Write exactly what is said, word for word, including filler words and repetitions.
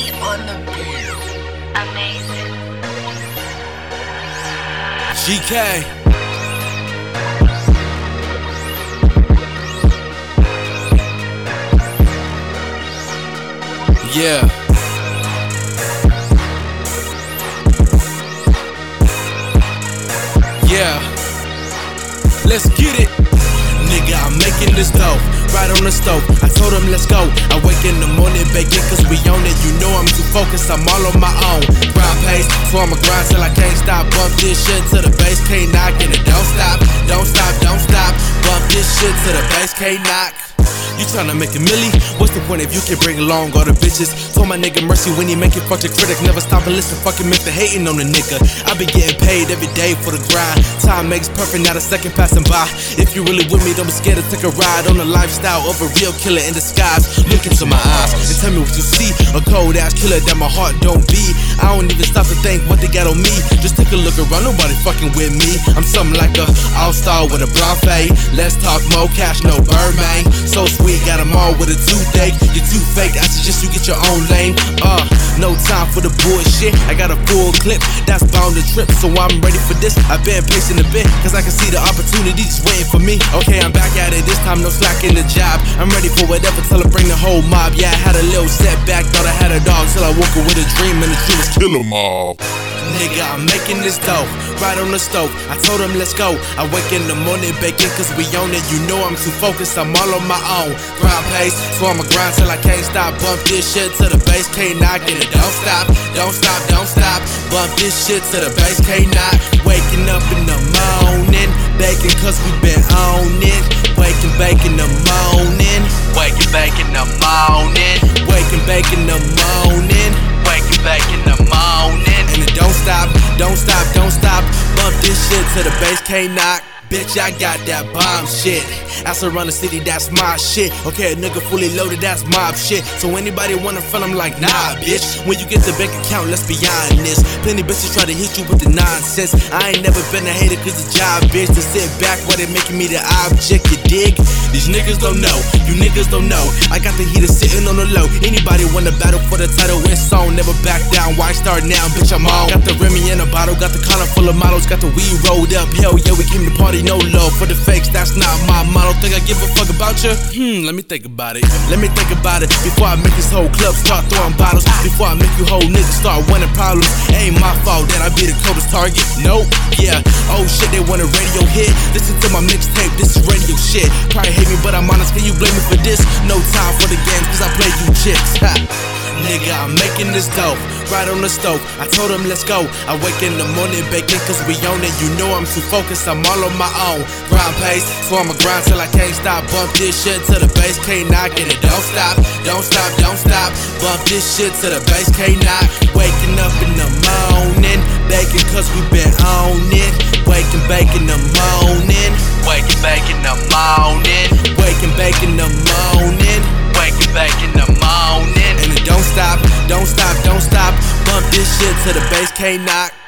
on the beat. Amazing. G K. Yeah. Yeah. Let's get it. Nigga, I'm making this dough, right on the stove. I told him let's go. I wake in the morning baking cause we own it. You know I'm too focused, I'm all on my own. Grind pace, so I'ma grind till I can't stop. Bump this shit to the bass, can't knock. And it don't stop, don't stop, don't stop. Bump this shit to the bass, can't knock. You tryna make a milli? What's the point if you can bring along all the bitches? Told my nigga Mercy when he make it, fuck the critic. Never stop and listen, fucking make the hating on the nigga. I be getting paid every day for the grind. Time makes perfect, not a second passing by. If you really with me, don't be scared to take a ride on the lifestyle of a real killer in disguise. Look into my eyes and tell me what you see. A cold ass killer that my heart don't beat. I don't even stop to think what they got on me. Just take a look around, nobody fucking with me. I'm something like a all-star with a brown fade. Let's talk more cash, no Birdman. So sweet, got them all with a toothache. You're too fake, I suggest you get your own lane. Uh, no time for the bullshit. I got a full clip that's bound to trip, so I'm ready for this. I've been pacing a bit, cause I can see the opportunity just waiting for me. Okay, I'm back at it, this time no slack in the job. I'm ready for whatever till I bring the whole mob. Yeah, I had a little setback, thought I had a dog, till I woke up with a dream and the dream was kill 'em all. Nigga, I'm making this dough, right on the stove. I told him let's go. I wake in the morning baking cause we own it. You know I'm too focused, I'm all on my own. Grind pace, so I'ma grind till I can't stop. Bump this shit to the bass, can't knock. And it don't stop, don't stop, don't stop. Bump this shit to the bass, can't knock. Waking up in the morning, baking cause we been on it. Waking, baking the morning. Waking, baking the morning. Waking, baking the morning. Waking, baking the morning. And it don't stop, don't stop, don't stop. Bump this shit to the bass, can't knock. Bitch, I got that bomb shit. Ass around the city, that's my shit. Okay, a nigga fully loaded, that's mob shit. So anybody wanna front, I'm like, nah, bitch. When you get the bank account, let's be honest. Plenty bitches try to hit you with the nonsense. I ain't never been a hater cause the job, bitch. To sit back while they making me the object, you dig? These niggas don't know, you niggas don't know. I got the heater sitting on the low. Anybody wanna battle for the title, it's on. Never back down, why start now, bitch, I'm on. Got the Remy in a bottle, got the collar full of models. Got the weed rolled up, hell yeah, we came to party. No love for the fakes, that's not my model. Think I give a fuck about you? Hmm, let me think about it. Let me think about it before I make this whole club start throwing bottles. Before I make you whole niggas start winning problems. Ain't my fault that I be the coldest target. Nope, yeah. Oh shit, they want a radio hit. Listen to my mixtape, this is radio shit. Probably hate me, but I'm honest. Can you blame me for this? No time for the games, cause I play you chicks. Ha. Nigga, I'm making this dough, right on the stove. I told him let's go. I wake in the morning baking cause we own it. You know I'm too focused, I'm all on my own. Grind pace, so I'ma grind till I can't stop. Bump this shit to the bass, can't knock. And it don't stop, don't stop, don't stop. Bump this shit to the bass, can't knock. Waking up in the morning, baking cause we been on it. Waking, baking the morning. Waking, baking the morning. Waking, baking the morning. Waking, baking the morning. And it don't stop, don't stop, don't stop. Bump this shit to the bass, can't knock.